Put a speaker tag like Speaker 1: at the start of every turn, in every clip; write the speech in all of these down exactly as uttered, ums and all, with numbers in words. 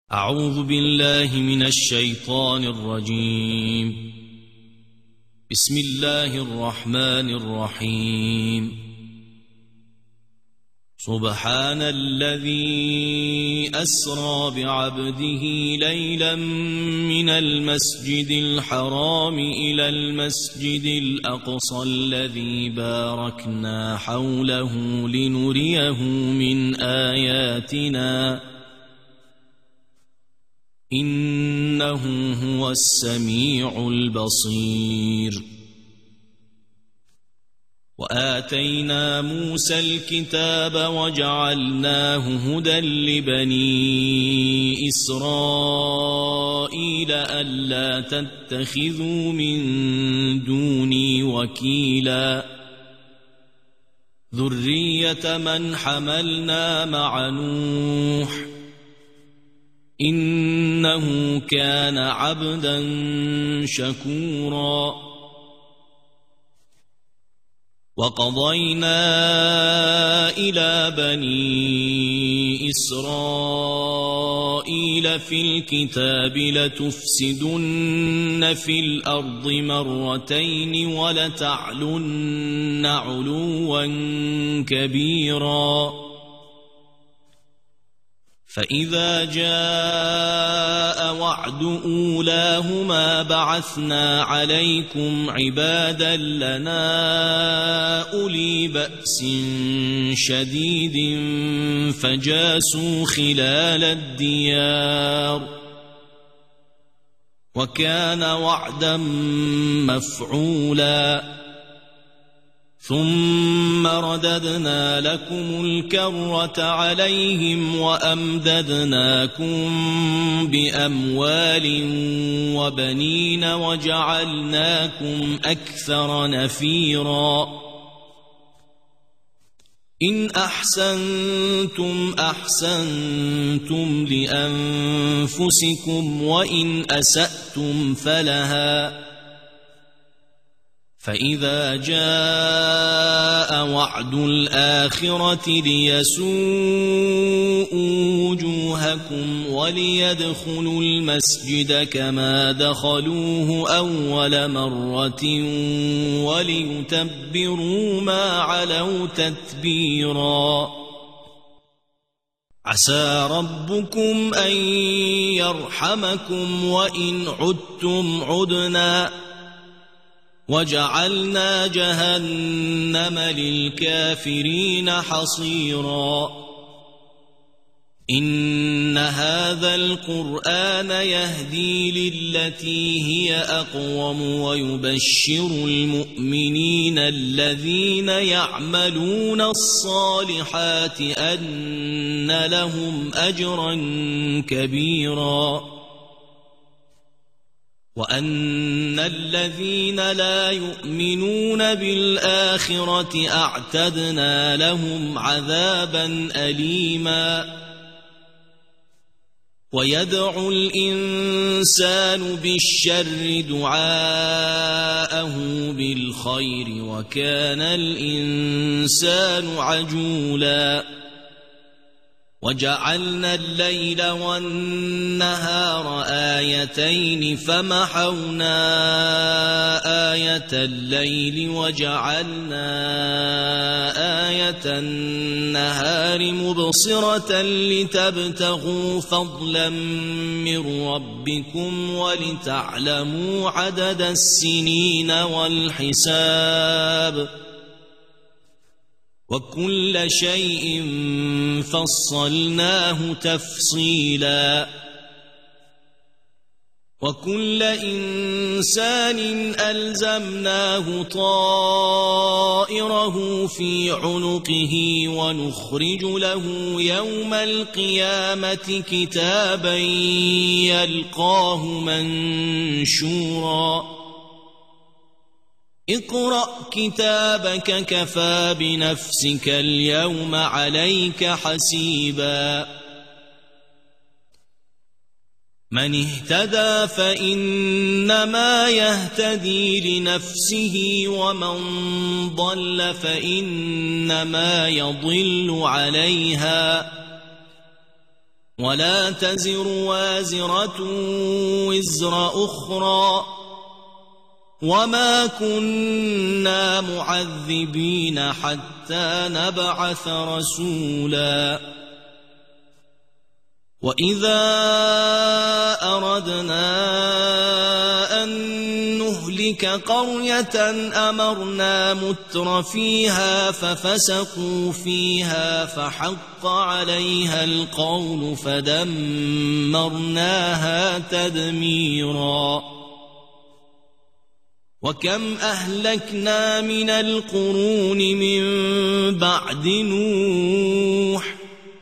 Speaker 1: أعوذ بالله من الشيطان الرجيم. بسم الله الرحمن الرحيم. سبحان الذي أسرى بعبده ليلا من المسجد الحرام إلى المسجد الأقصى الذي باركنا حوله لنريه من آياتنا إنه هو السميع البصير. وآتينا موسى الكتاب وجعلناه هدى لبني إسرائيل ألا تتخذوا من دوني وكيلا ذرية من حملنا مع نوح إنه كان عبدا شكورا. وقضينا إلى بني إسرائيل في الكتاب لتفسدن في الأرض مرتين ولتعلن علوا كبيرا. فإذا جاء وعد أولاهما بعثنا عليكم عبادا لنا أولي بأس شديد فجاسوا خلال الديار وكان وعدا مفعولا. ثم رددنا لكم الكرة عليهم وأمددناكم بأموال وبنين وجعلناكم أكثر نفيرا. إن أحسنتم أحسنتم لأنفسكم وإن أسأتم فلها. فإذا جاء وعد الآخرة ليسوءوا وجوهكم وليدخلوا المسجد كما دخلوه أول مرة وليتبروا ما علوا تتبيرا. عسى ربكم أن يرحمكم وإن عدتم عدنا وجعلنا جهنم للكافرين حصيرا. إن هذا القرآن يهدي للتي هي أقوم ويبشر المؤمنين الذين يعملون الصالحات أن لهم أجرا كبيرا. وأن الذين لا يؤمنون بالآخرة أعتدنا لهم عذابا أليما. ويدعو الإنسان بالشر دعاءه بالخير وكان الإنسان عجولا. وجعلنا الليل والنهار آيتين فمحونا آية الليل وجعلنا آية النهار مبصرة لتبتغوا فضلا من ربكم ولتعلموا عدد السنين والحساب وكل شيء فصلناه تفصيلا. وكل إنسان ألزمناه طائره في عنقه ونخرج له يوم القيامة كتابا يلقاه منشورا. اقرأ كتابك كفى بنفسك اليوم عليك حسيبا. من اهتدى فإنما يهتدي لنفسه ومن ضل فإنما يضل عليها ولا تزر وازرة وزر أخرى وما كنا معذبين حتى نبعث رسولا وإذا أردنا أن نهلك قرية أمرنا متر فيها ففسقوا فيها فحق عليها القول فدمرناها تدميرا وكم أهلكنا من القرون من بعد نوح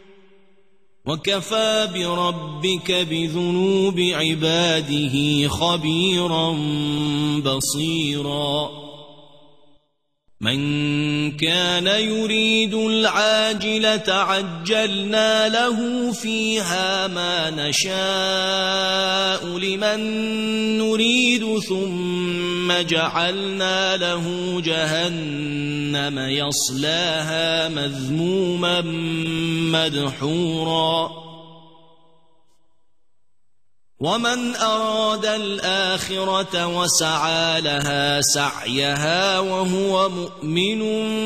Speaker 1: وكفى بربك بذنوب عباده خبيرا بصيرا من كان يريد العاجلة عجلنا له فيها ما نشاء لمن نريد ثم جعلنا له جهنم يصلاها مذموما مدحورا ومن أراد الآخرة وسعى لها سعيها وهو مؤمن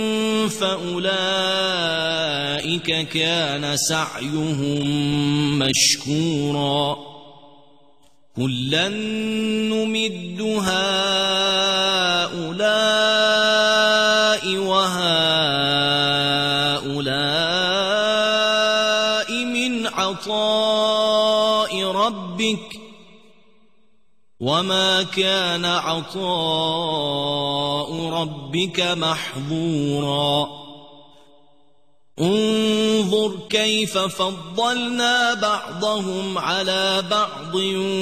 Speaker 1: فأولئك كان سعيهم مشكورا كلا نمد هؤلاء وهؤلاء من عطاء ربك وما كان عطاء ربك محظورا انظر كيف فضلنا بعضهم على بعض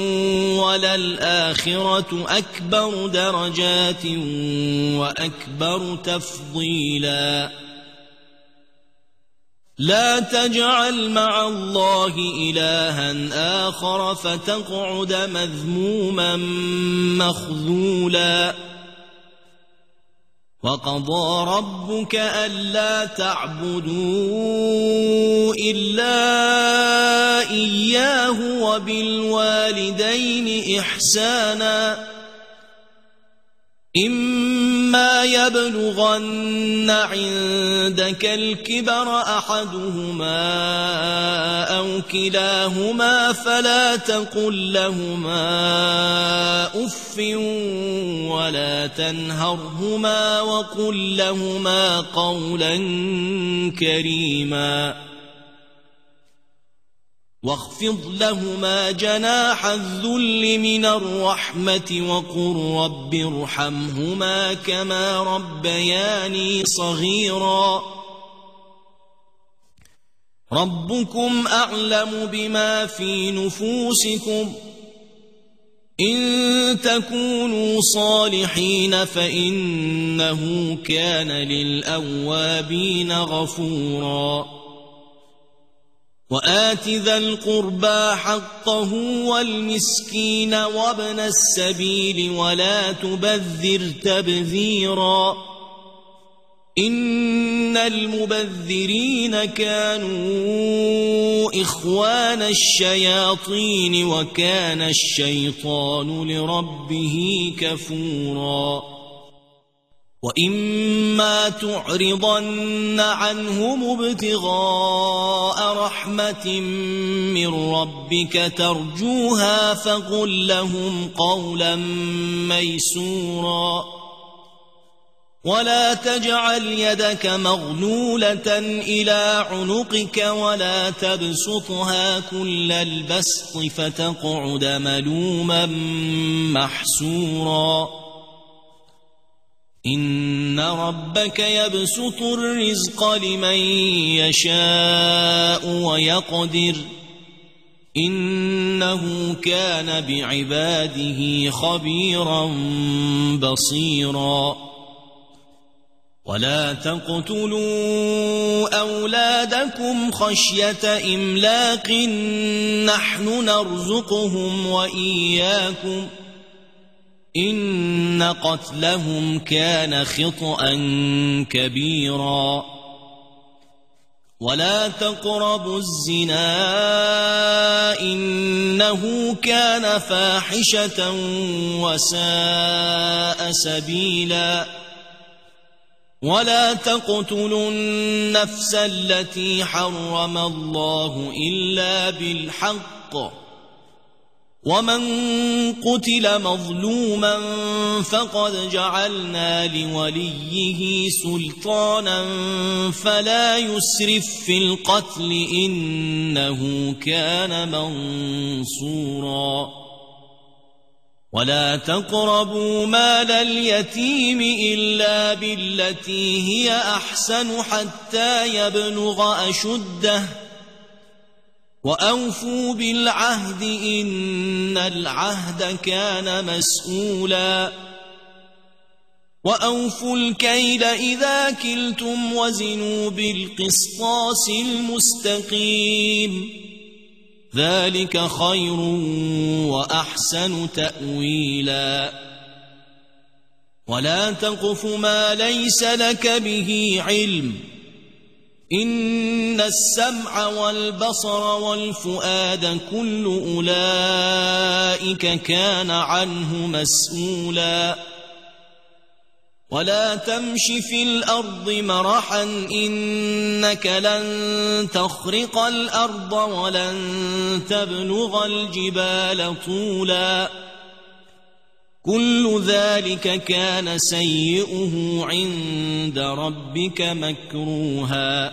Speaker 1: وللآخرة أكبر درجات وأكبر تفضيلا لا تجعل مع الله إلها آخر فتقعد مذموما مخذولا وقضى ربك ألا تعبدوا إلا إياه وبالوالدين إحسانا إما يبلغن عندك الكبر أحدهما أو كلاهما فلا تقل لهما أف ولا تنهرهما وقل لهما قولا كريما واخفض لهما جناح الذل من الرحمة وقل رب ارحمهما كما ربياني صغيرا ربكم أعلم بما في نفوسكم إن تكونوا صالحين فإنه كان للأوابين غفورا وآت ذا القربى حقه والمسكين وابن السبيل ولا تبذر تبذيرا إن المبذرين كانوا إخوان الشياطين وكان الشيطان لربه كفورا وإما تعرضن عنهم ابتغاء رحمة من ربك ترجوها فقل لهم قولا ميسورا ولا تجعل يدك مغلولة إلى عنقك ولا تبسطها كل البسط فتقعد ملوما محسورا إن ربك يبسط الرزق لمن يشاء ويقدر إنه كان بعباده خبيرا بصيرا ولا تقتلوا أولادكم خشية إملاق نحن نرزقهم وإياكم إن قتلهم كان خطأ كبيرا ولا تقربوا الزنا إنه كان فاحشة وساء سبيلا ولا تقتلوا النفس التي حرم الله إلا بالحق ومن قتل مظلوما فقد جعلنا لوليه سلطانا فلا يسرف في القتل إنه كان منصورا ولا تقربوا مال اليتيم إلا بالتي هي أحسن حتى يبلغ أشده وأوفوا بالعهد إن العهد كان مسؤولا وأوفوا الكيل إذا كلتم وزنوا بالقسطاس المستقيم ذلك خير وأحسن تأويلا ولا تقف ما ليس لك به علم إن السمع والبصر والفؤاد كل أولئك كان عنه مسؤولا ولا تمش في الأرض مرحا إنك لن تخرق الأرض ولن تبلغ الجبال طولا كل ذلك كان سيئه عند ربك مكروها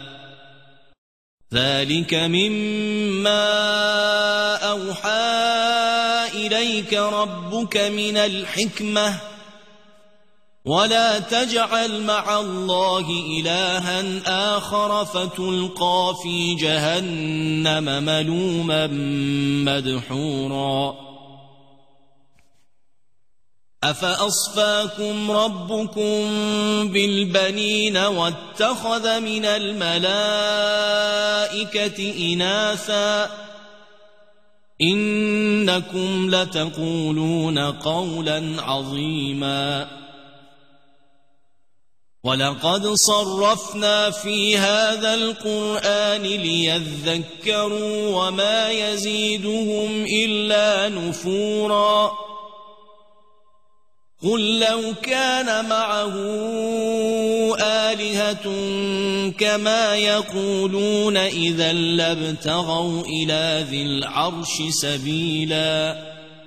Speaker 1: ذلك مما أوحى إليك ربك من الحكمة ولا تجعل مع الله إلها آخر فتلقى في جهنم ملوما مدحورا أفأصفاكم ربكم بالبنين واتخذ من الملائكة إناثا إنكم لتقولون قولا عظيما ولقد صرفنا في هذا القرآن ليذكروا وما يزيدهم إلا نفورا قل لو كان معه آلهة كما يقولون إذا لابتغوا إلى ذي العرش سبيلا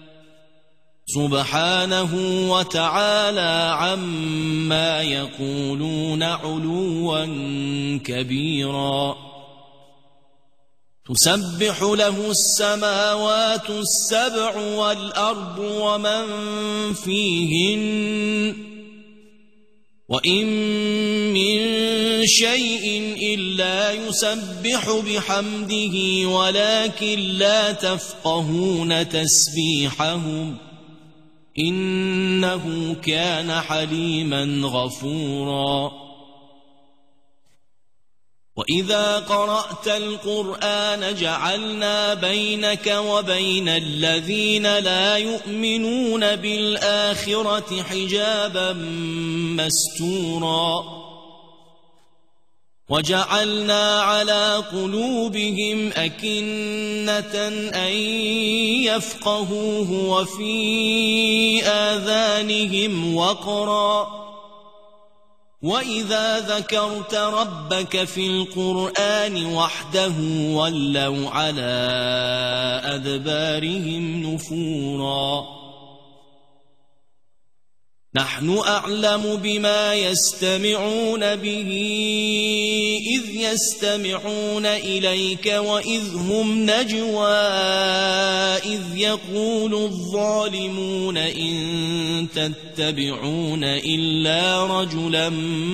Speaker 1: سبحانه وتعالى عما يقولون علوا كبيرا تسبح له السماوات السبع والأرض ومن فيهن وإن من شيء إلا يسبح بحمده ولكن لا تفقهون تسبيحهم إنه كان حليما غفورا وإذا قرأت القرآن جعلنا بينك وبين الذين لا يؤمنون بالآخرة حجابا مستورا وجعلنا على قلوبهم أكنة أن يفقهوه وفي آذانهم وقرا وإذا ذكرت ربك في القرآن وحده ولوا على أدبارهم نفورا نحن أعلم بما يستمعون به إذ يستمعون إليك وإذ هم نجوى إذ يقول الظالمون إن تتبعون إلا رجلا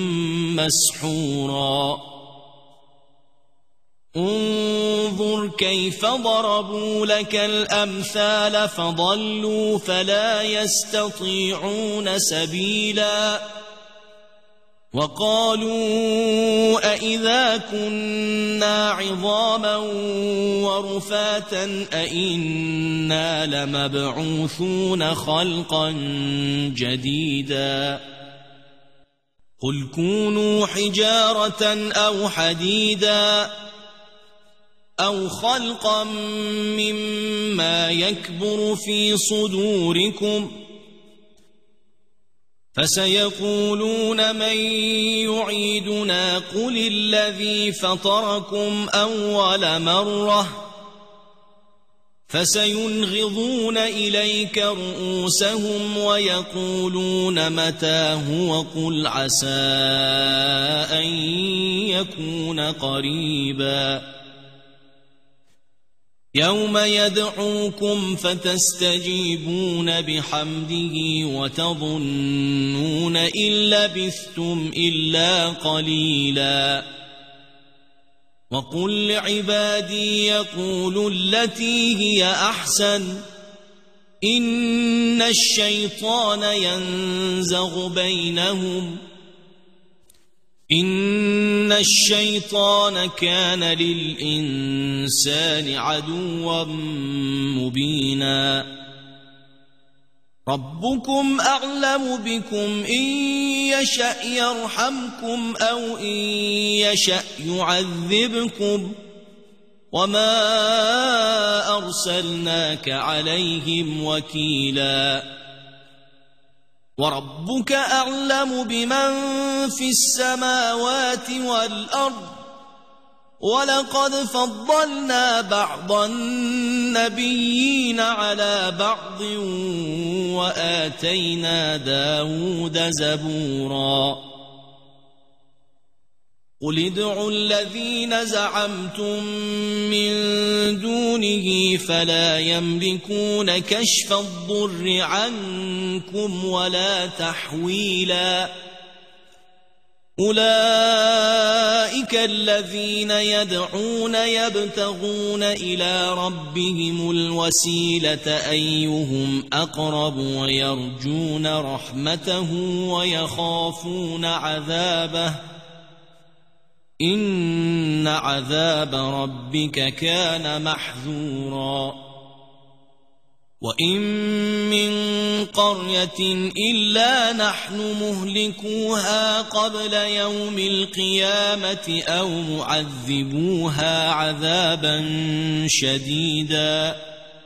Speaker 1: مسحورا انظر كيف ضربوا لك الأمثال فضلوا فلا يستطيعون سبيلا وقالوا أإذا كنا عظاما ورفاتا أإنا لمبعوثون خلقا جديدا قل كونوا حجارة أو حديدا أو خلقا مما يكبر في صدوركم فسيقولون من يعيدنا قل الذي فطركم أول مرة فسينغضون إليك رؤوسهم ويقولون متى هو قل عسى أن يكون قريبا يوم يدعوكم فتستجيبون بحمده وتظنون إن لبثتم إلا قليلا وقل لعبادي يقولوا التي هي أحسن إن الشيطان ينزغ بينهم إن الشيطان كان للإنسان عدوا مبينا ربكم أعلم بكم إن يشأ يرحمكم أو إن يشأ يعذبكم وما أرسلناك عليهم وكيلا وربك أعلم بمن في السماوات والأرض ولقد فضلنا بعض النبيين على بعض وآتينا داود زبورا قل ادعوا الذين زعمتم من دونه فلا يملكون كشف الضر عنكم ولا تحويلا أولئك الذين يدعون يبتغون إلى ربهم الوسيلة أيهم أقرب ويرجون رحمته ويخافون عذابه إن عذاب ربك كان محذورا وإن من قرية إلا نحن مهلكوها قبل يوم القيامة أو معذبوها عذابا شديدا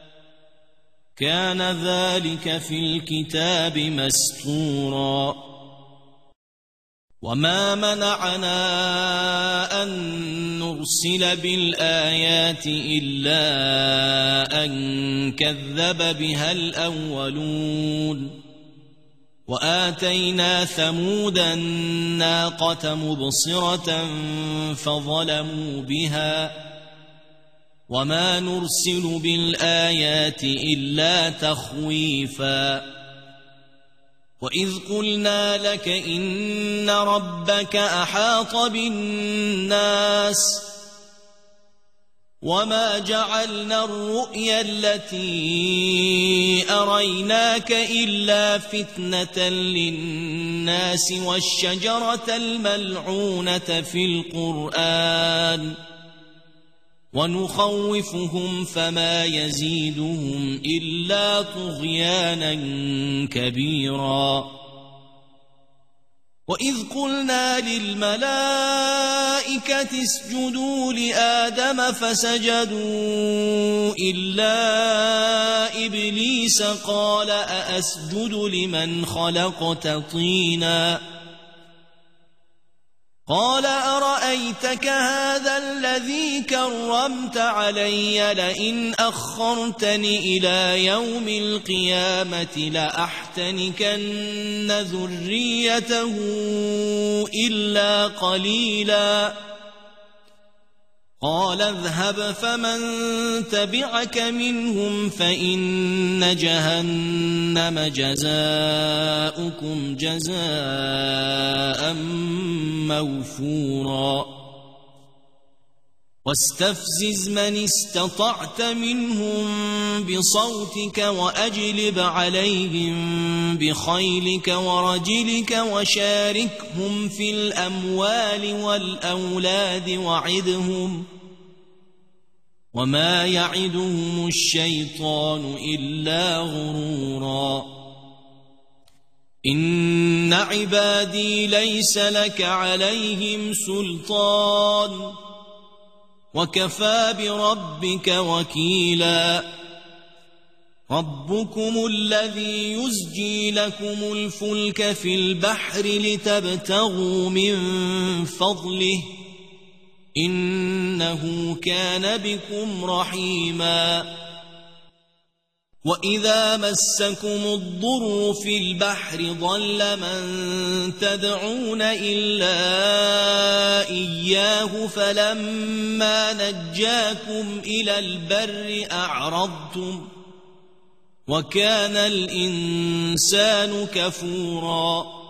Speaker 1: كان ذلك في الكتاب مسطورا وما منعنا أن نرسل بالآيات إلا أن كذب بها الأولون وآتينا ثمود الناقة مبصرة فظلموا بها وما نرسل بالآيات إلا تخويفا وإذ قلنا لك إن ربك أحاط بالناس وما جعلنا الرؤيا التي أريناك إلا فتنة للناس والشجرة الملعونة في القرآن ونخوفهم فما يزيدهم إلا طغيانا كبيرا وإذ قلنا للملائكة اسجدوا لآدم فسجدوا إلا إبليس قال أأسجد لمن خلقت طينا قال أرأيتك هذا الذي كرمت علي لئن أخرتني إلى يوم القيامة لأحتنكن ذريته إلا قليلا قال اذهب فمن تبعك منهم فإن جهنم جزاؤكم جزاء موفورا واستفزز من استطعت منهم بصوتك وأجلب عليهم بخيلك ورجلك وشاركهم في الأموال والأولاد وعدهم وما يعدهم الشيطان إلا غرورا إن عبادي ليس لك عليهم سلطان وكفى بربك وكيلا ربكم الذي يزجي لكم الفلك في البحر لتبتغوا من فضله إنه كان بكم رحيما وإذا مسكم الضر في البحر ضل من تدعون إلا إياه فلما نجاكم إلى البر أعرضتم وكان الإنسان كفورا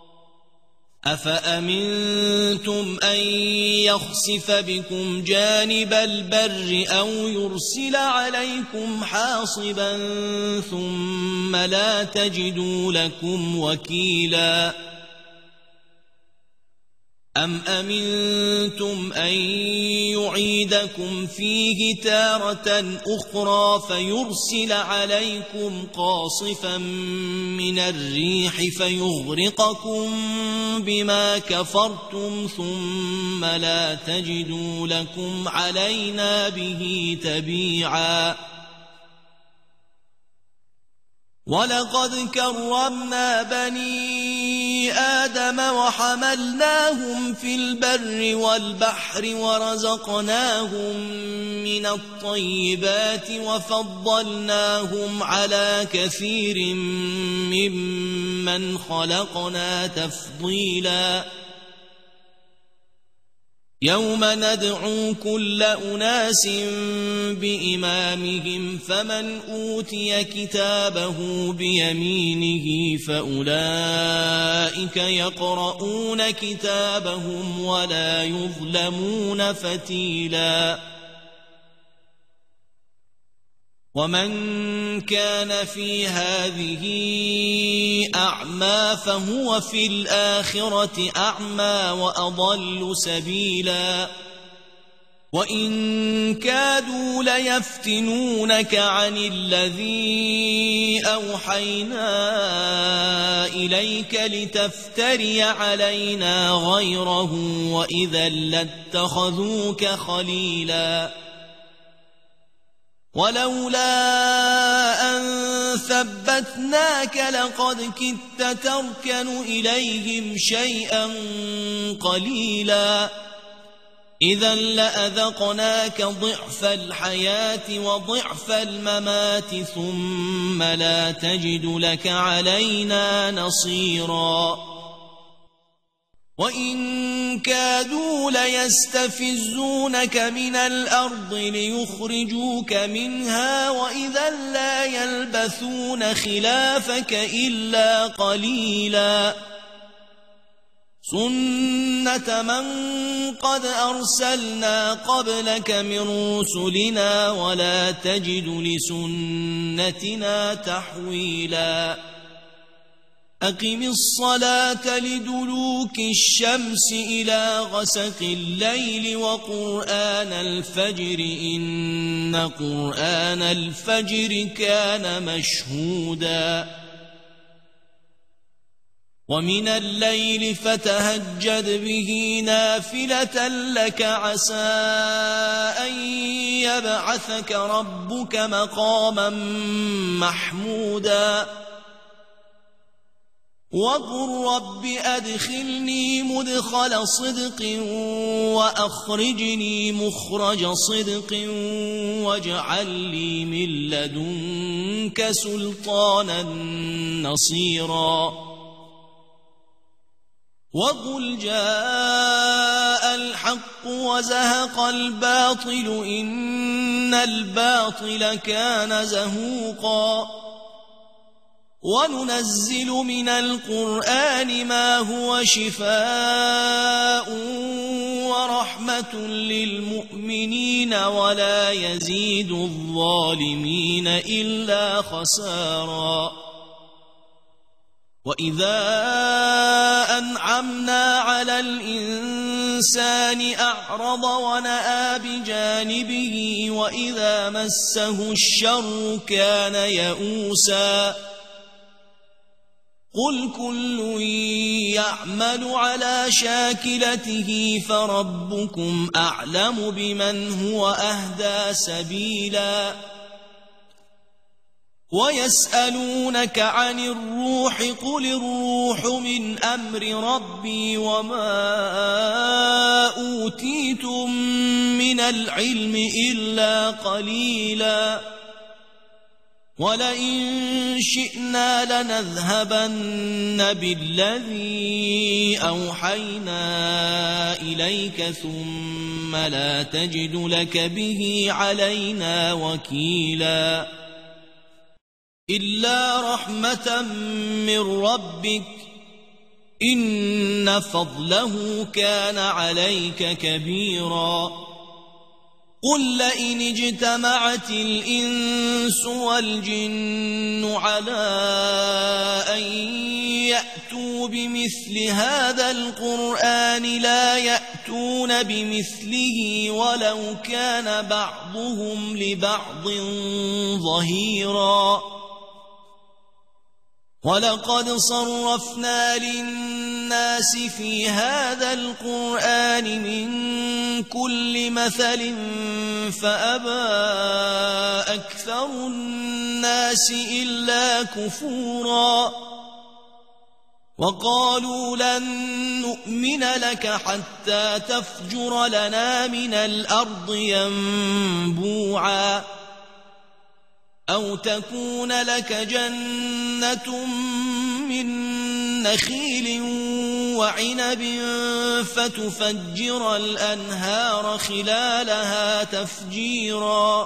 Speaker 1: أفأمنتم أن يخسف بكم جانب البر أو يرسل عليكم حاصبا ثم لا تجدوا لكم وكيلا أم أمنتم أن يعيدكم فيه تارة أخرى فيرسل عليكم قاصفا من الريح فيغرقكم بما كفرتم ثم لا تجدوا لكم علينا به تبيعا ولقد كرمنا بني آدم وحملناهم في البر والبحر ورزقناهم من الطيبات وفضلناهم على كثير ممن خلقنا تفضيلا يوم ندعو كل أناس بإمامهم فمن أوتي كتابه بيمينه فأولئك يقرؤون كتابهم ولا يظلمون فتيلا ومن كان في هذه أعمى فهو في الآخرة أعمى وأضل سبيلا وإن كادوا ليفتنونك عن الذي أوحينا إليك لتفتري علينا غيره وإذا لاتخذوك خليلا ولولا أن ثبتناك لقد كدت تركن إليهم شيئا قليلا إذا لأذقناك ضعف الحياة وضعف الممات ثم لا تجد لك علينا نصيرا وإن كادوا ليستفزونك من الأرض ليخرجوك منها وإذا لا يلبثون خلافك إلا قليلا سنة من قد أرسلنا قبلك من رسلنا ولا تجد لسنتنا تحويلا أقم الصلاة لدلوك الشمس إلى غسق الليل وقرآن الفجر إن قرآن الفجر كان مشهودا ومن الليل فتهجد به نافلة لك عسى أن يبعثك ربك مقاما محمودا وقل رب أدخلني مدخل صدق وأخرجني مخرج صدق واجعل لي من لدنك سلطانا نصيرا وقل جاء الحق وزهق الباطل إن الباطل كان زهوقا وننزل من القرآن ما هو شفاء ورحمة للمؤمنين ولا يزيد الظالمين إلا خسارا وإذا أنعمنا على الإنسان أعرض ونأى بجانبه وإذا مسه الشر كان يئوسا قل كل يعمل على شاكلته فربكم أعلم بمن هو أهدى سبيلا ويسألونك عن الروح قل الروح من أمر ربي وما أوتيتم من العلم إلا قليلا ولئن شئنا لنذهبن بالذي أوحينا إليك ثم لا تجد لك به علينا وكيلا إلا رحمة من ربك إن فضله كان عليك كبيرا قل لئن اجتمعت الإنس والجن على أن يأتوا بمثل هذا القرآن لا يأتون بمثله ولو كان بعضهم لبعض ظهيرا ولقد صرفنا للناس في هذا القرآن من كل مثل فأبى أكثر الناس إلا كفورا وقالوا لن نؤمن لك حتى تفجر لنا من الأرض ينبوعا أو تكون لك جنة من نخيل وعنب فتفجر الأنهار خلالها تفجيرا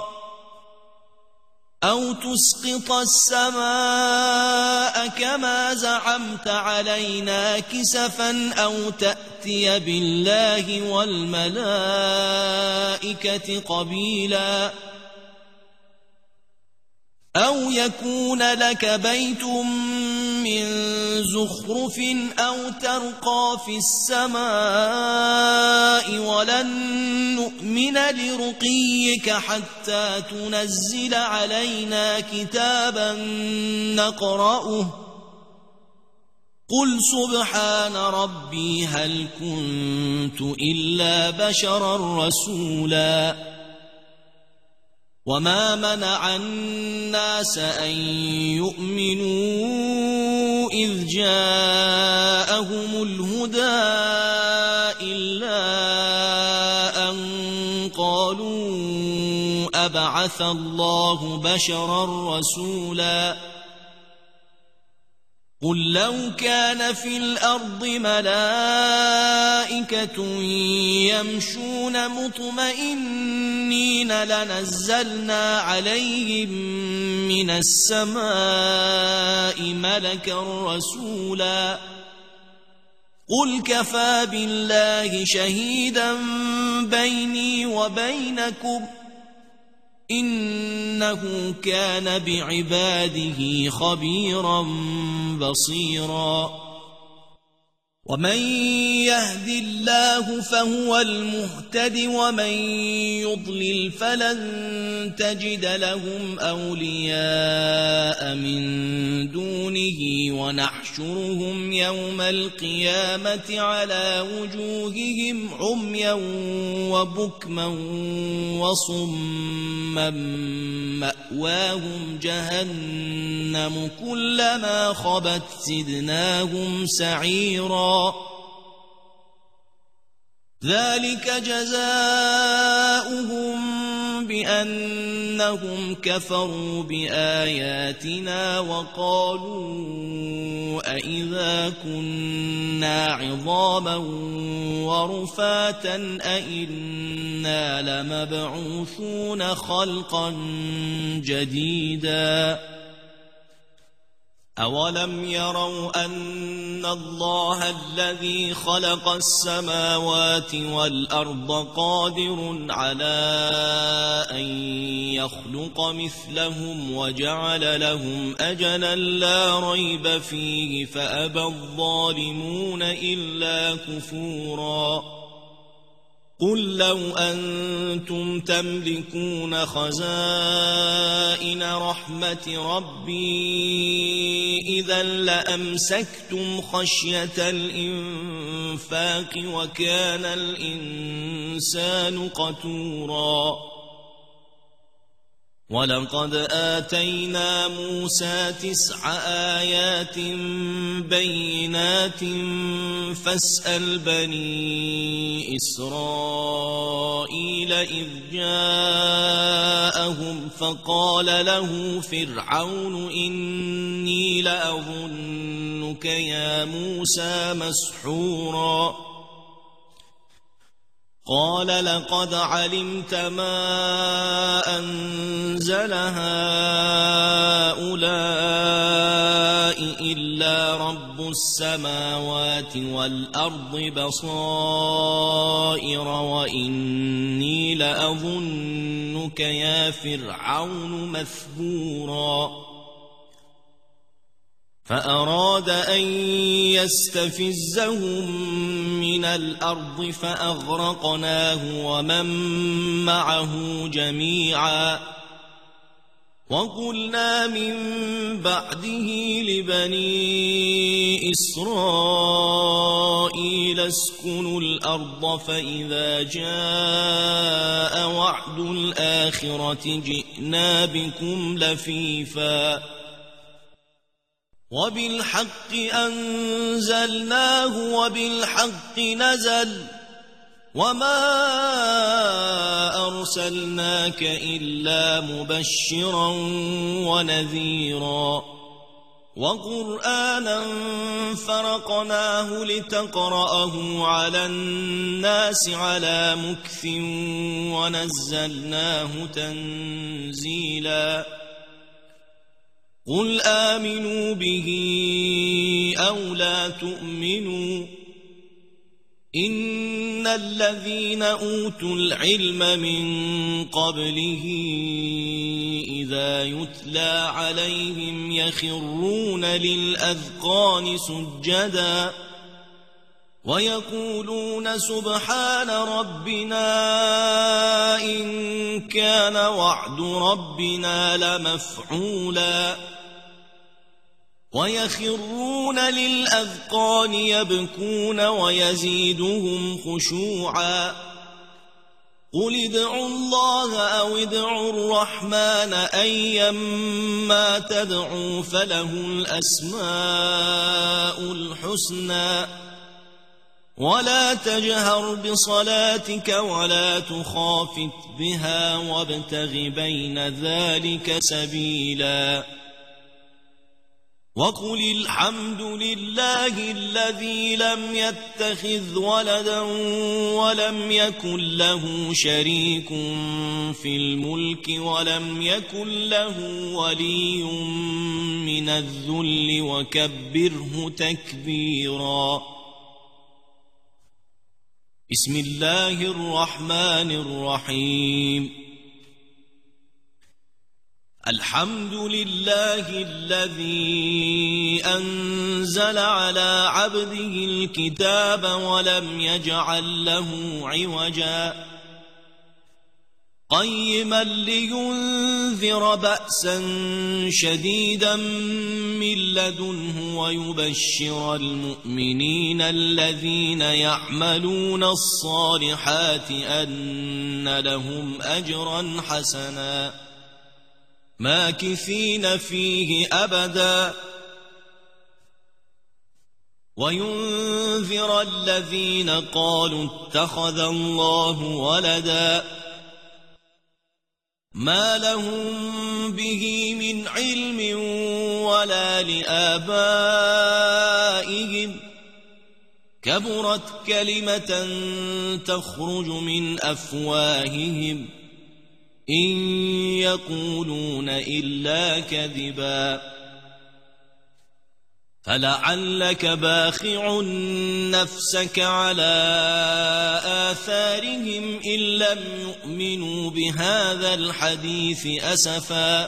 Speaker 1: أو تسقط السماء كما زعمت علينا كسفا أو تأتي بالله والملائكة قبيلا أو يكون لك بيت من زخرف أو ترقى في السماء ولن نؤمن لرقيك حتى تنزل علينا كتابا نقرأه قل سبحان ربي هل كنت إلا بشرا رسولا وما منع الناس أن يؤمنوا إذ جاءهم الهدى إلا أن قالوا أبعث الله بشرا رسولا قل لو كان في الأرض ملائكة يمشون مطمئنين لنزلنا عليهم من السماء ملكا رسولا قل كفى بالله شهيدا بيني وبينكم إنه كان بعباده خبيرا بصيرا ومن يهد الله فهو المهتد ومن يضلل فلن تجد لهم أولياء من دونه ونحشرهم يوم القيامة على وجوههم عميا وبكما وصما مأواهم جهنم كلما خبت زدناهم سعيرا ذلك جزاؤهم بأنهم كفروا بآياتنا وقالوا أئذا كنا عظاما ورفاتا أئنا لمبعوثون خلقا جديدا أولم يروا أن الله الذي خلق السماوات والأرض قادر على أن يخلق مثلهم وجعل لهم أجلا لا ريب فيه فأبى الظالمون إلا كفورا قل لو أنتم تملكون خزائن خزائن رحمة ربي إذا لأمسكتم خشية الإنفاق وكان الإنسان قتورا ولقد آتينا موسى تسع آيات بينات فاسأل بني إسرائيل إذ جاءهم فقال له فرعون إني لأظنك يا موسى مسحورا قال لقد علمت ما أنزل هؤلاء إلا رب السماوات والأرض بصائر وإني لأظنك يا فرعون مثبورا فأراد أن يستفزهم من الأرض فأغرقناه ومن معه جميعا وقلنا من بعده لبني إسرائيل اسكنوا الأرض فإذا جاء وعد الآخرة جئنا بكم لفيفا وبالحق أنزلناه وبالحق نزل وما أرسلناك إلا مبشرا ونذيرا وقرآنا فرقناه لتقرأه على الناس على مكث ونزلناه تنزيلا قل آمنوا به أو لا تؤمنوا إن الذين أوتوا العلم من قبله إذا يتلى عليهم يخرون للأذقان سجدا ويقولون سبحان ربنا إن كان وعد ربنا لمفعولا ويخرون للأذقان يبكون ويزيدهم خشوعا قل ادعوا الله أو ادعوا الرحمن أيما تدعوا فله الأسماء الحسنى ولا تجهر بصلاتك ولا تخافت بها وابتغ بين ذلك سبيلا وقل الحمد لله الذي لم يتخذ ولدا ولم يكن له شريك في الملك ولم يكن له ولي من الذل وكبره تكبيرا بسم الله الرحمن الرحيم الحمد لله الذي أنزل على عبده الكتاب ولم يجعل له عوجا قيما لينذر بأسا شديدا من لدنه ويبشر المؤمنين الذين يعملون الصالحات أن لهم أجرا حسنا ماكثين فيه أبدا وينذر الذين قالوا اتخذ الله ولدا ما لهم به من علم ولا لآبائهم كبرت كلمة تخرج من أفواههم إن يقولون إلا كذبا فلعلك باخع نفسك على آثارهم إن لم يؤمنوا بهذا الحديث أسفا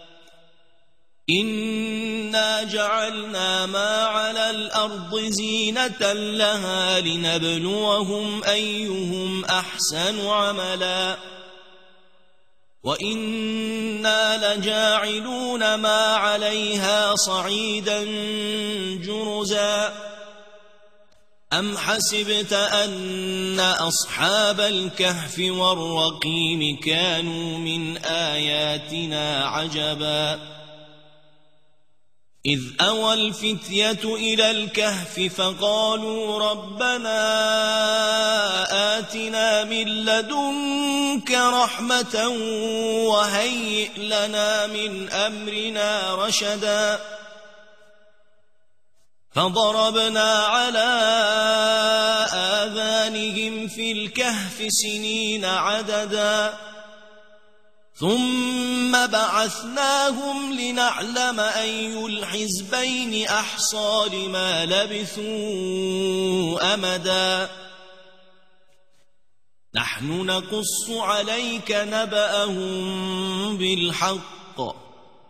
Speaker 1: إنا جعلنا ما على الأرض زينة لها لنبلوهم أيهم أحسن عملا وإنا لجاعلون ما عليها صعيدا جرزا أم حسبت أن أصحاب الكهف والرقيم كانوا من آياتنا عجبا إذ أوى الفتية إلى الكهف فقالوا ربنا آتنا من لدنك رحمة وهيئ لنا من أمرنا رشدا فضربنا على آذانهم في الكهف سنين عددا ثم بعثناهم لنعلم أي الحزبين أحصى لما لبثوا أمدا نحن نقص عليك نبأهم بالحق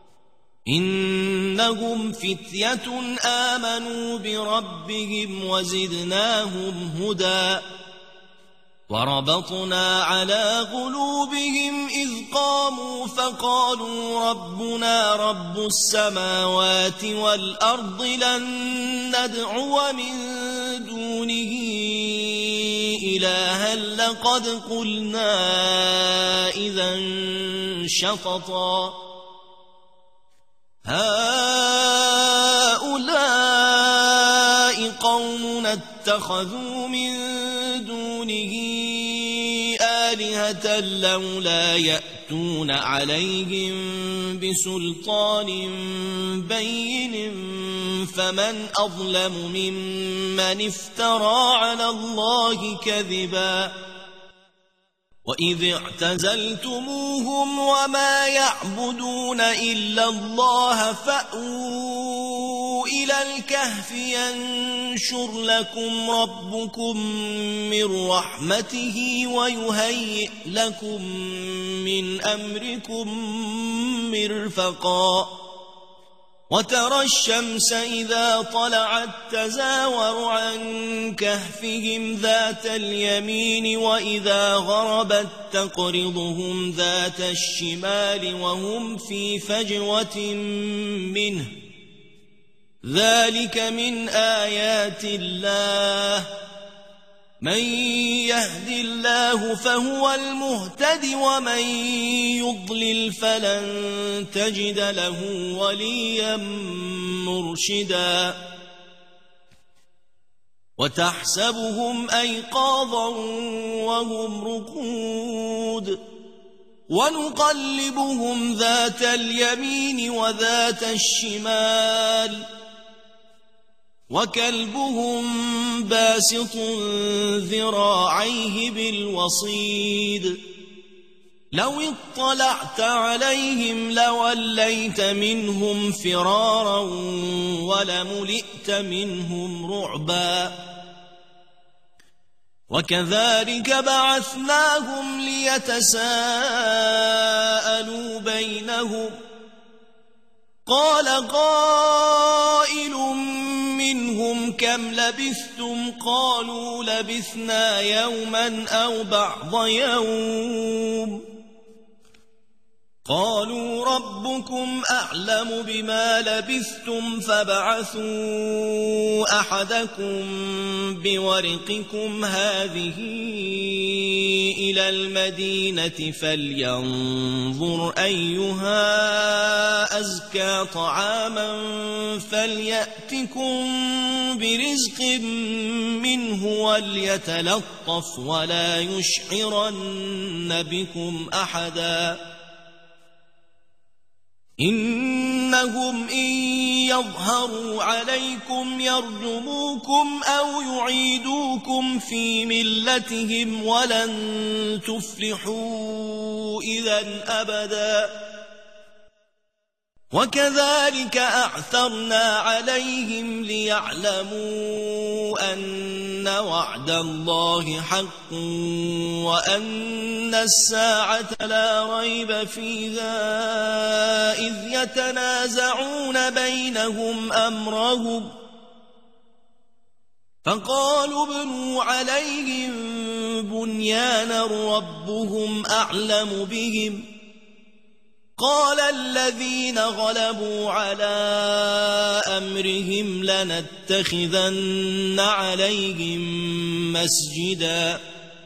Speaker 1: إنهم فتية آمنوا بربهم وزدناهم هدى وربطنا على قلوبهم إذ قاموا فقالوا ربنا رب السماوات والأرض لن ندعو من دونه إلها لقد قلنا إذا شططا هؤلاء قوم اتخذوا من دونه آلهة لولا يأتون عليهم بسلطان بين فمن أظلم ممن افترى على الله كذبا وإذ اعتزلتموهم وما يعبدون إلا الله فأووا إلى الكهف ينشر لكم ربكم من رحمته ويهيئ لكم من أمركم مرفقا وترى الشمس إذا طلعت تزاور عن كهفهم ذات اليمين وإذا غربت تقرضهم ذات الشمال وهم في فجوة منه ذلك من آيات الله من يهد الله فهو المهتد ومن يضلل فلن تجد له وليا مرشدا وتحسبهم أيقاظا وهم رقود ونقلبهم ذات اليمين وذات الشمال وكلبهم باسط ذراعيه بالوصيد لو اطلعت عليهم لوليت منهم فرارا ولملئت منهم رعبا وكذلك بعثناهم ليتساءلوا بينهم قال قائل منهم كم لبثتم قالوا لبثنا يوما أو بعض يوم قالوا ربكم أعلم بما لبثتم فابعثوا أحدكم بورقكم هذه إلى المدينة فلينظر أيها أزكى طعاما فليأتكم برزق منه وليتلطف ولا يشعرن بكم أحدا إنهم إن يظهروا عليكم يرجموكم أو يعيدوكم في ملتهم ولن تفلحوا إذا أبدا وكذلك أعثرنا عليهم ليعلموا أن وعد الله حق وأن الساعة لا ريب فيها إذ يتنازعون بينهم أمرهم فقالوا ابنوا عليهم بنيانا ربهم أعلم بهم قال الذين غلبوا على أمرهم لنتخذن عليهم مسجدا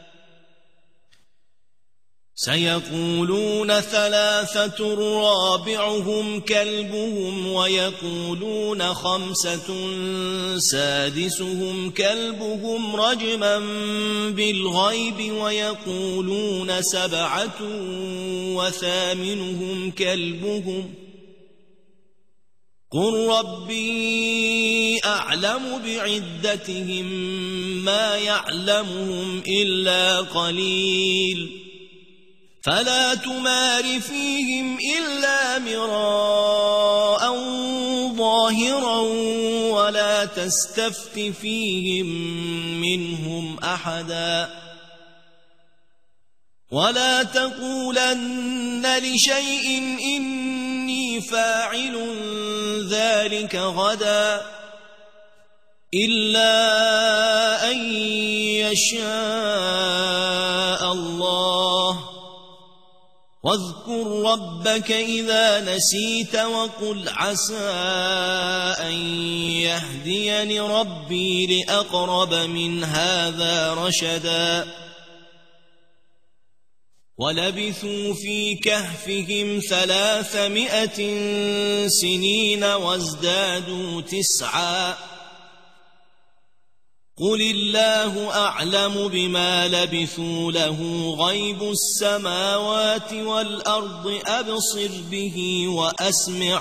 Speaker 1: سيقولون ثلاثة رابعهم كلبهم ويقولون خمسة سادسهم كلبهم رجما بالغيب ويقولون سبعة وثامنهم كلبهم قل ربي أعلم بعدتهم ما يعلمهم إلا قليل فلا تمار فيهم إلا مراء ظاهرا ولا تستفت فيهم منهم أحدا ولا تقولن لشيء إني فاعل ذلك غدا إلا أن يشاء الله واذكر ربك إذا نسيت وقل عسى أن يهديني ربي لأقرب من هذا رشدا ولبثوا في كهفهم ثلاثمائة سنين وازدادوا تسعا قل الله أعلم بما لبثوا له غيب السماوات والأرض أبصر به وأسمع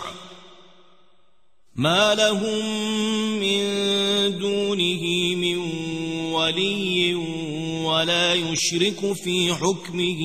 Speaker 1: ما لهم من دونه من ولي ولا يشرك في حكمه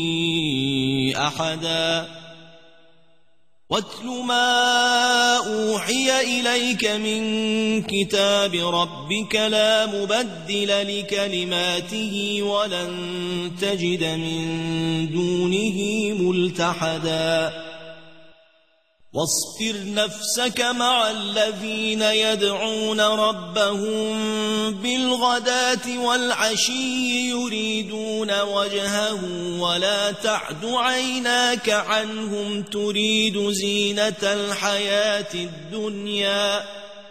Speaker 1: أحدا واتل ما أوحي إليك من كتاب ربك لا مبدل لكلماته ولن تجد من دونه ملتحدا واصبر نفسك مع الذين يدعون ربهم بالغداة والعشي يريدون وجهه ولا تعد عيناك عنهم تريد زينة الحياة الدنيا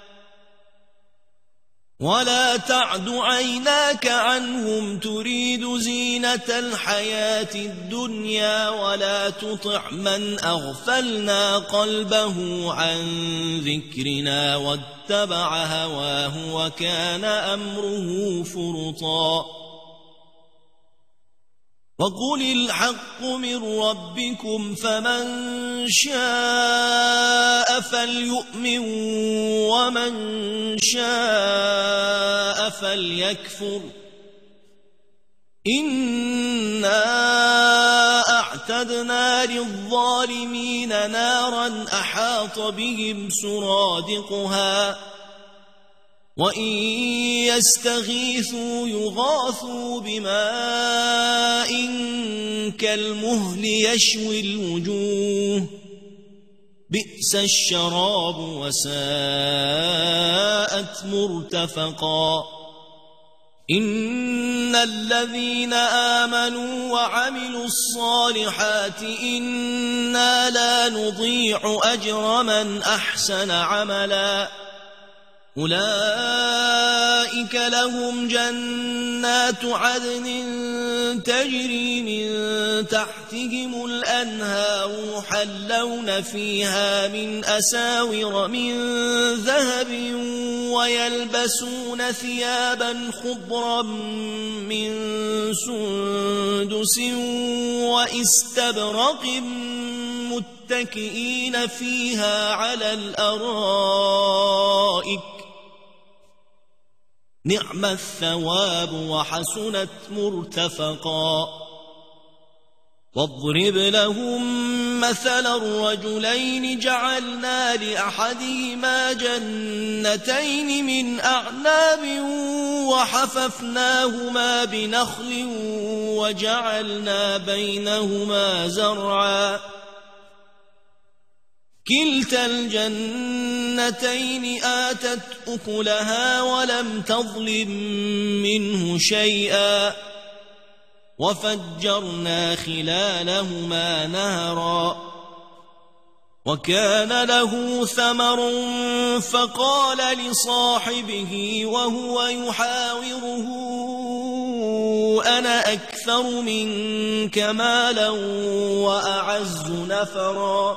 Speaker 1: ولا تعد عيناك عنهم تريد زينة الحياة الدنيا ولا تطع من أغفلنا قلبه عن ذكرنا واتبع هواه وكان أمره فرطا وقل الحق من ربكم فمن شاء فليؤمن ومن شاء فليكفر إنا أعتدنا للظالمين نارا أحاط بهم سرادقها وإن يستغيثوا يغاثوا بماء كالمهل يشوي الوجوه بئس الشراب وساءت مرتفقا إن الذين آمنوا وعملوا الصالحات إنا لا نضيع أجر من أحسن عملا أولئك لهم جنات عدن تجري من تحتهم الأنهار يحلون فيها من أساور من ذهب ويلبسون ثيابا خضرا من سندس واستبرق متكئين فيها على الأرائك نعم الثواب وحسنت مرتفقا واضرب لهم مثل الرجلين جعلنا لأحدهما جنتين من أعناب وحففناهما بنخل وجعلنا بينهما زرعا كلتا الجنتين آتت أكلها ولم تظلم منه شيئا وفجرنا خلالهما نهرا وكان له ثمر فقال لصاحبه وهو يحاوره أنا أكثر منك مالا وأعز نفرا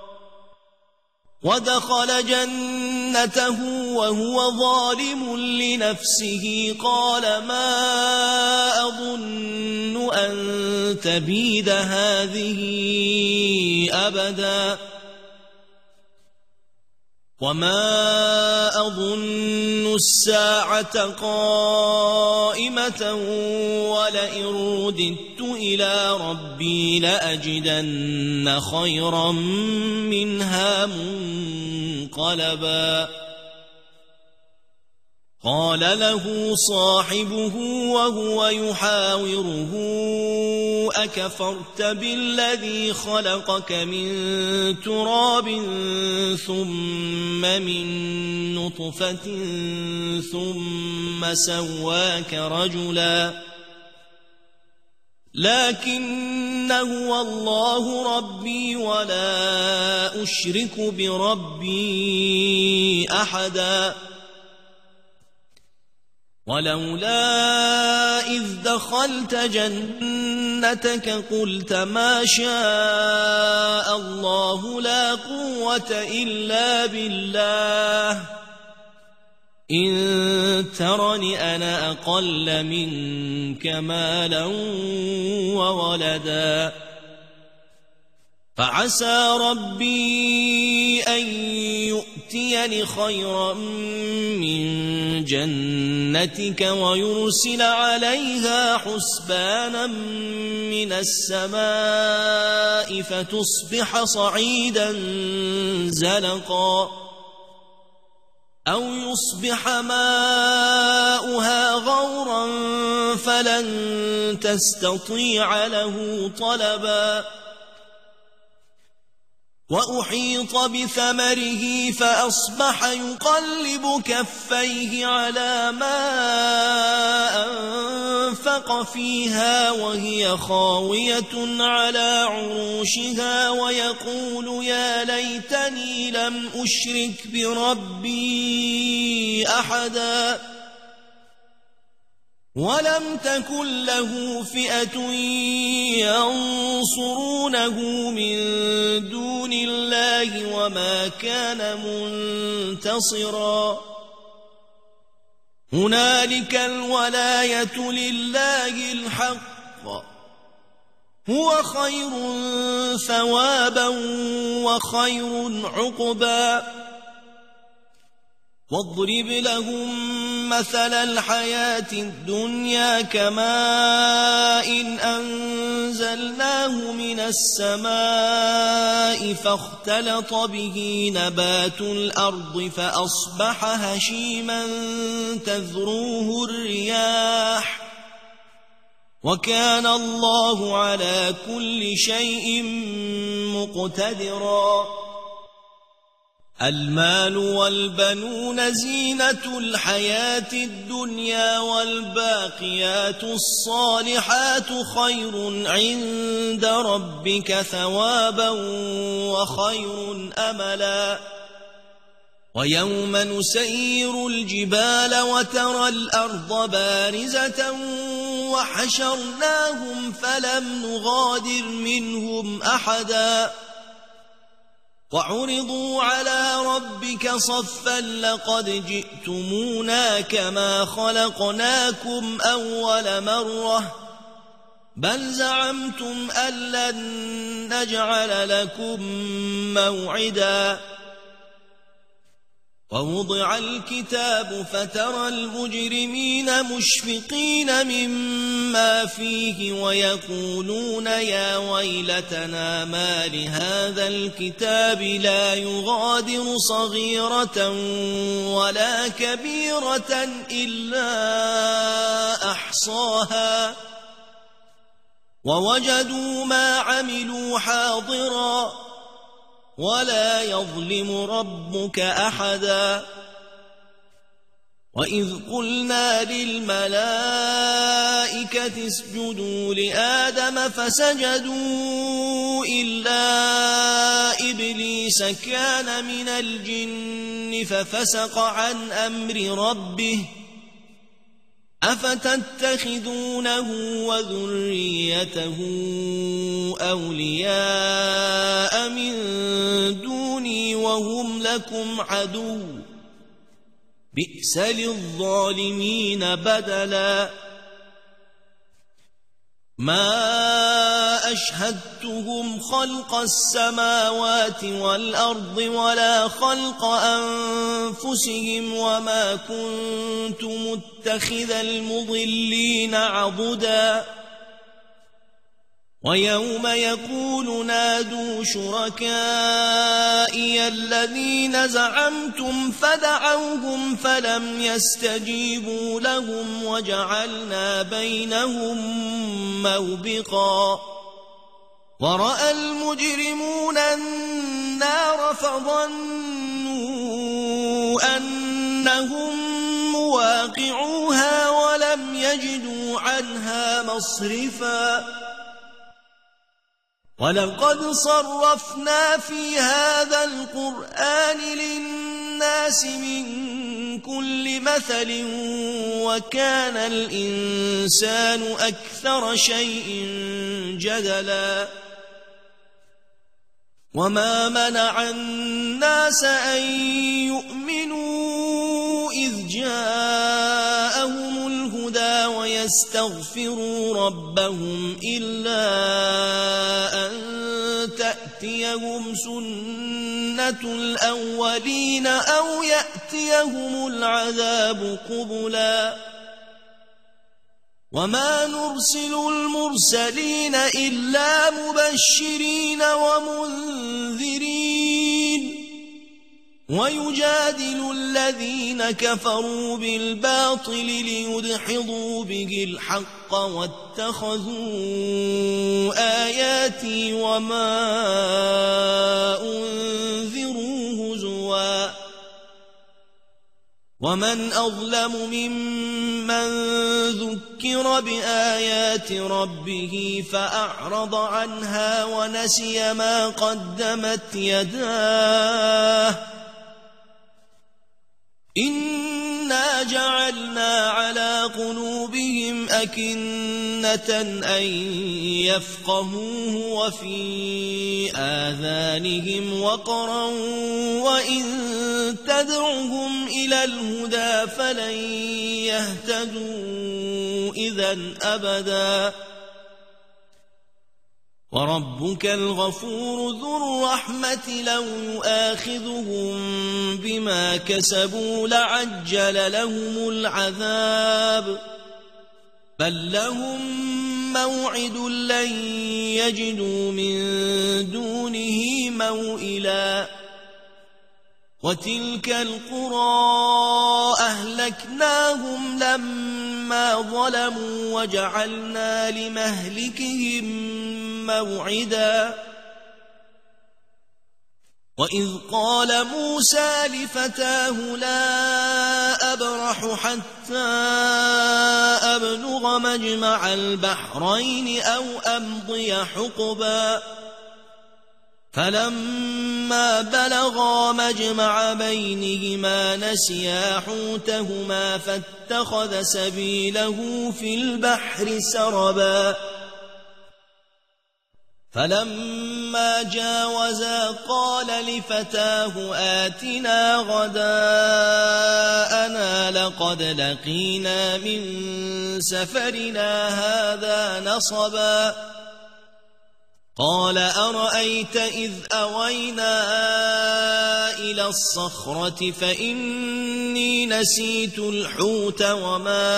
Speaker 1: ودخل جنته وهو ظالم لنفسه قال ما أظن أن تبيد هذه أبدا وما أظن الساعة قائمة ولئن رددت إلى ربي لأجدن خيرا منها منقلبا قال له صاحبه وهو يحاوره أكفرت بالذي خلقك من تراب ثم من نطفة ثم سواك رجلا لكن هو الله ربي ولا أشرك بربي أحدا ولولا إذ دخلت جنتك قلت ما شاء الله لا قوة إلا بالله إن ترني أنا أقل منك مالا وولدا فعسى ربي أن يؤتيني خيرا من جنتك ويرسل عليها حسبانا من السماء فتصبح صعيدا زلقا أو يصبح ماؤها غورا فلن تستطيع له طلبا وأحيط بثمره فأصبح يقلب كفيه على ما أنفق فيها وهي خاوية على عروشها ويقول يا ليتني لم أشرك بربي أحدا ولم تكن له فئة ينصرونه من دون الله وما كان منتصرا هنالك الولاية لله الحق هو خير ثوابا وخير عقبا واضرب لهم مثل الحياة الدنيا كماء إن أنزلناه من السماء فاختلط به نبات الأرض فأصبح هشيما تذروه الرياح وكان الله على كل شيء مقتدرا المال والبنون زينة الحياة الدنيا والباقيات الصالحات خير عند ربك ثوابا وخير أملا ويوم نسير الجبال وترى الأرض بارزة وحشرناهم فلم نغادر منهم أحدا وعرضوا على ربك صفا لقد جئتمونا كما خلقناكم أول مرة بل زعمتم أن لن نجعل لكم موعدا ووضع الكتاب فترى المجرمين مشفقين مما فيه ويقولون يا ويلتنا ما لهذا الكتاب لا يغادر صغيرة ولا كبيرة إلا أحصاها ووجدوا ما عملوا حاضرا ولا يظلم ربك أحدا وإذ قلنا للملائكة اسجدوا لآدم فسجدوا إلا إبليس كان من الجن ففسق عن أمر ربه أفتتخذونه وذريته أولياء من دوني وهم لكم عدو بئس للظالمين بدلا ما أشهدتهم خلق السماوات والأرض ولا خلق أنفسهم وما كنت متخذ المضلين عضدا ويوم يقول نادوا شركائي الذين زعمتم فدعوهم فلم يستجيبوا لهم وجعلنا بينهم موبقا ورأى المجرمون النار فظنوا أنهم مواقعوها ولم يجدوا عنها مصرفا ولقد صرفنا في هذا القرآن للناس من كل مثل وكان الإنسان أكثر شيء جدلا وما منع الناس أن يؤمنوا إذ جاءهم الهدى ويستغفروا ربهم إلا أن تأتيهم سنة الأولين أو يأتيهم العذاب قبلا وما نرسل المرسلين إلا مبشرين ومنذرين ويجادل الذين كفروا بالباطل ليدحضوا به الحق واتخذوا آياتي وما أنذروا هزوا ومن أظلم ممن ذكر بآيات ربه فأعرض عنها ونسي ما قدمت يداه إنا جعلنا على قلوبهم أكنة أن يفقهوه وفي آذانهم وقرا وإن تدعهم إلى الهدى فلن يهتدوا إذا أبدا وربك الغفور ذو الرحمة لو يؤاخذهم بما كسبوا لعجل لهم العذاب بل لهم موعد لن يجدوا من دونه موئلا وتلك القرى أهلكناهم لما ظلموا وجعلنا لمهلكهم موعدا وإذ قال موسى لفتاه لا أبرح حتى أبلغ مجمع البحرين أو أمضي حقبا فلما بلغا مجمع بينهما نسيا حوتهما فاتخذ سبيله في البحر سربا فلما جاوزا قال لفتاه آتنا غداءنا لقد لقينا من سفرنا هذا نصبا قال أرأيت إذ أوينا إلى الصخرة فإني نسيت الحوت وما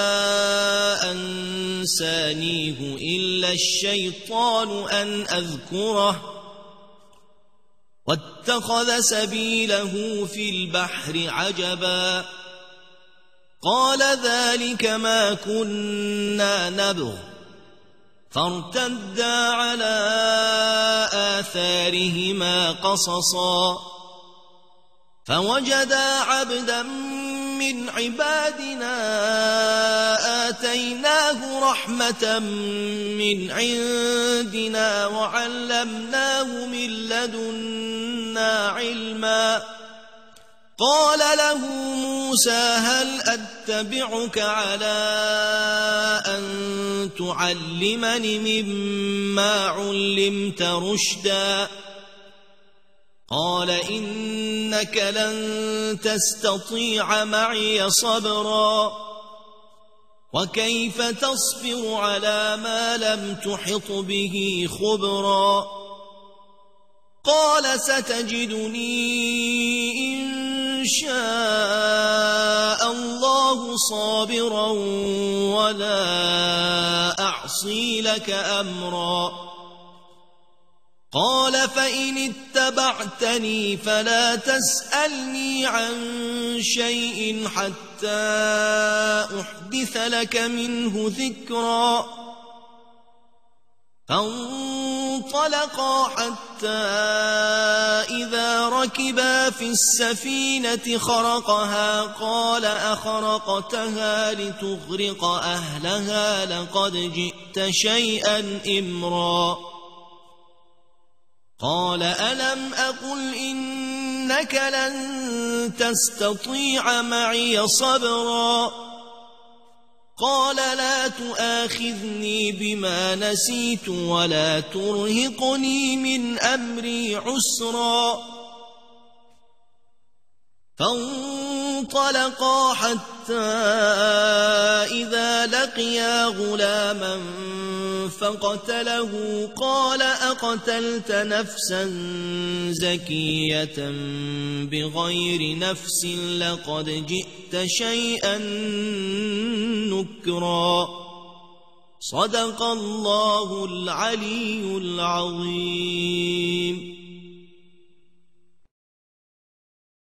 Speaker 1: أنسانيه إلا الشيطان أن أذكره واتخذ سبيله في البحر عجبا قال ذلك ما كنا نبغ فارتدا على آثارهما قصصا فوجدا عبدا من عبادنا آتيناه رحمة من عندنا وعلمناه من لدنا علما قال له موسى هل أتبعك على أن تعلمني مما علمت رشدا قال إنك لن تستطيع معي صبرا وكيف تصبر على ما لم تحط به خبرا قال ستجدني إن شاء الله صابرا ولا أعصي لك أمرا قال فإن اتبعتني فلا تسألني عن شيء حتى أحدث لك منه ذكرا فانطلقا حتى إذا ركبا في السفينة خرقها قال أخرقتها لتغرق أهلها لقد جئت شيئا إمرا قال ألم أقل إنك لن تستطيع معي صبرا قال لا تؤاخذني بما نسيت ولا ترهقني من أمري عسرا فانطلقا حتى إذا لقيا غلاما فقتله قال أقتلت نفسا زكية بغير نفس لقد جئت شيئا نكرا صدق الله العلي العظيم.